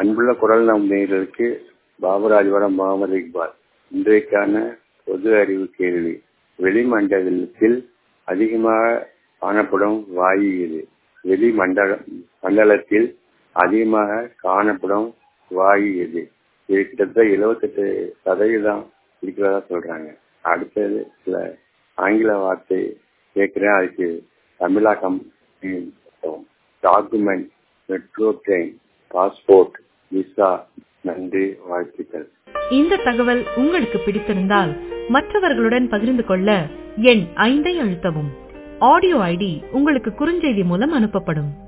அன்புள்ள குரல் நம் நேயர்களுக்கு பாபராஜபுரம் முகமது இக்பால். இன்றைக்கான பொது அறிவு கேள்வி: வெளிமண்டலத்தில் அதிகமாக காணப்படும் வாயு எது? மண்டலத்தில் அதிகமாக காணப்படும் வாயு எது? இது கிட்டத்தட்ட 78% இருக்கிறதா சொல்றாங்க. அடுத்தது சில ஆங்கில வார்த்தை கேட்கிறேன், அதுக்கு தமிழாக்கம் document, metro train, passport, visa. நன்றி, வாழ்த்துக்கள். இந்த தகவல் உங்களுக்கு பிடித்திருந்தால் மற்றவர்களுடன் பகிர்ந்து கொள்ள எண் 5 அழுத்தவும். ஆடியோ ஐடி உங்களுக்கு குறுஞ்செய்தி மூலம் அனுப்பப்படும்.